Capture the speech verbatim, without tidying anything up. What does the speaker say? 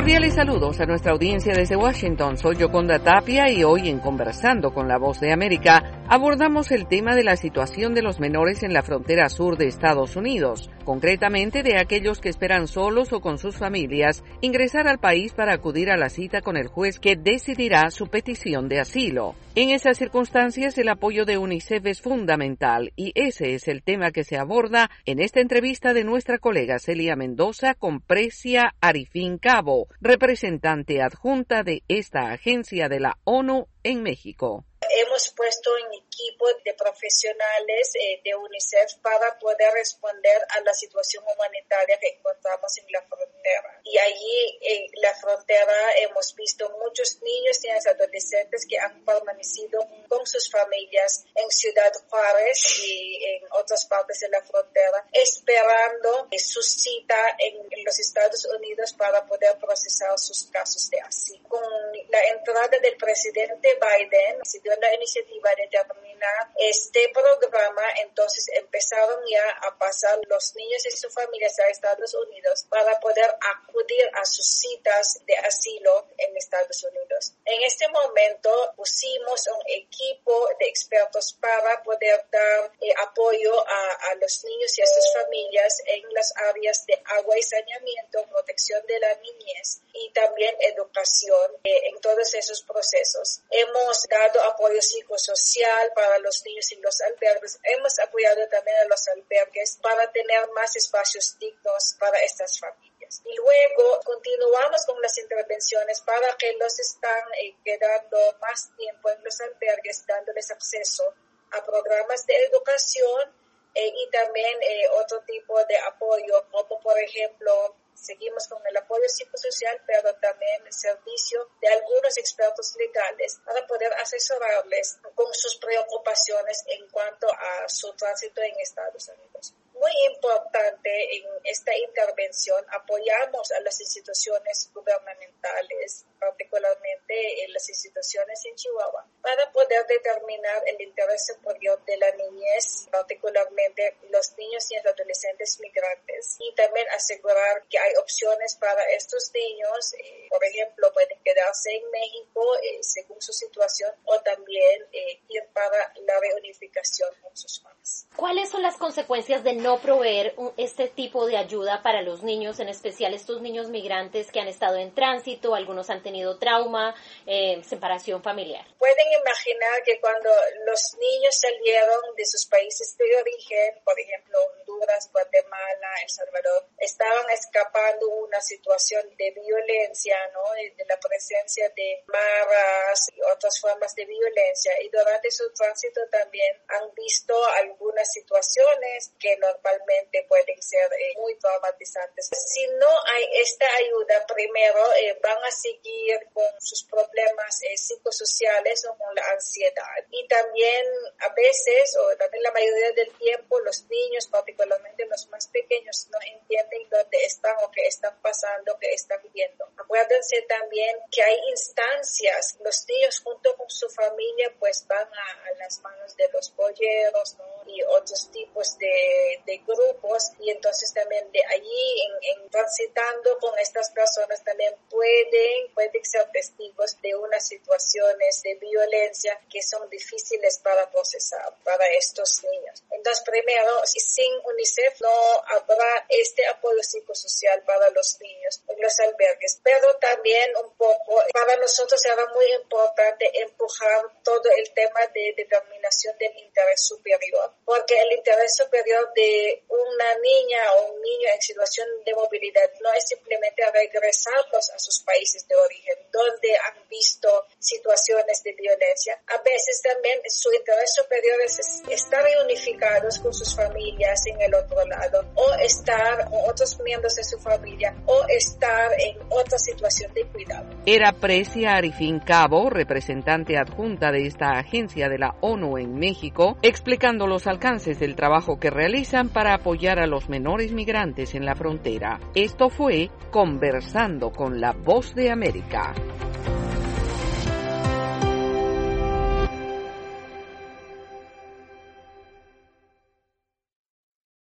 Cordiales saludos a nuestra audiencia desde Washington. Soy Yoconda Tapia y hoy en Conversando con la Voz de América abordamos el tema de la situación de los menores en la frontera sur de Estados Unidos, concretamente de aquellos que esperan solos o con sus familias ingresar al país para acudir a la cita con el juez que decidirá su petición de asilo. En esas circunstancias, el apoyo de UNICEF es fundamental y ese es el tema que se aborda en esta entrevista de nuestra colega Celia Mendoza con Precia Arifin Cabo, representante adjunta de esta agencia de la ONU en México. Hemos puesto un equipo de profesionales eh, de UNICEF para poder responder a la situación humanitaria que encontramos en la frontera. Y allí en la frontera hemos visto muchos niños y adolescentes que han permanecido con sus familias en Ciudad Juárez y en otras partes de la frontera, esperando eh, su cita en, en los Estados Unidos para poder procesar sus casos de asilo. Con la entrada del presidente Biden, se dio la iniciativa de terminar este programa, entonces empezaron ya a pasar los niños y sus familias a Estados Unidos para poder acudir a sus citas de asilo en Estados Unidos. En este momento pusimos un equipo de expertos para poder dar eh, apoyo a, a los niños y a sus familias en las áreas de agua y saneamiento, protección de la niñez y también educación eh, en todos esos procesos. Hemos dado apoyo psicosocial para los niños en los albergues. Hemos apoyado también a los albergues para tener más espacios dignos para estas familias. Y luego continuamos con las intervenciones para que los están eh, quedando más tiempo en los albergues, dándoles acceso a programas de educación eh, y también eh, otro tipo de apoyo, como por ejemplo, seguimos con el apoyo psicosocial, pero también el servicio de algunos expertos legales para poder asesorarles con sus preocupaciones en cuanto a su tránsito en Estados Unidos. Muy importante en esta intervención, apoyamos a las instituciones gubernamentales, particularmente en las instituciones en Chihuahua, para poder determinar el interés superior de la niñez, particularmente los niños y adolescentes migrantes, y también asegurar que hay opciones para estos niños, eh, por ejemplo, pueden quedarse en México eh, según su situación o también eh, ir para la reunificación con sus padres. ¿Cuáles son las consecuencias de no proveer un, este tipo de ayuda para los niños, en especial estos niños migrantes que han estado en tránsito, algunos han tenido trauma, eh, separación familiar? Pueden imaginar que cuando los niños salieron de sus países de origen, por ejemplo Honduras, Guatemala, El Salvador, estaban escapando una situación de violencia, ¿no? De la presencia de maras y otras formas de violencia, y durante su tránsito también han visto algunas situaciones que normalmente pueden ser eh, muy traumatizantes. Si no hay esta ayuda, primero eh, van a seguir con sus problemas eh, psicosociales o con la ansiedad. Y también a veces, o también la mayoría del tiempo, los niños, particularmente los más pequeños, no entienden dónde están o qué están pasando, qué están viviendo. Acuérdense también que hay instancias, los niños junto con su familia pues van a, a las manos de los polleros, ¿no? Y otros tipos de, de grupos, y entonces también de allí en, en transitando con estas personas también pueden, pueden ser testigos de unas situaciones de violencia que son difíciles para procesar para estos niños. Entonces primero, sin UNICEF no habrá este apoyo psicosocial para los niños en los albergues, pero también un poco para nosotros era muy importante empujar todo el tema de determinación del interés superior, porque el interés superior de una niña o un niño en situación de movilidad no es simplemente regresarlos a sus países de origen, donde han visto situaciones de violencia. A veces también su interés superior es estar reunificados con sus familias en el otro lado, o estar con otros miembros de su familia, o estar en otra situación de cuidado. Era Precia Arifin Cabo, representante adjunta de esta agencia de la ONU en México, explicando los alcances del trabajo que realizan para apoyar a los menores migrantes en la frontera. Esto fue Conversando con la Voz de América.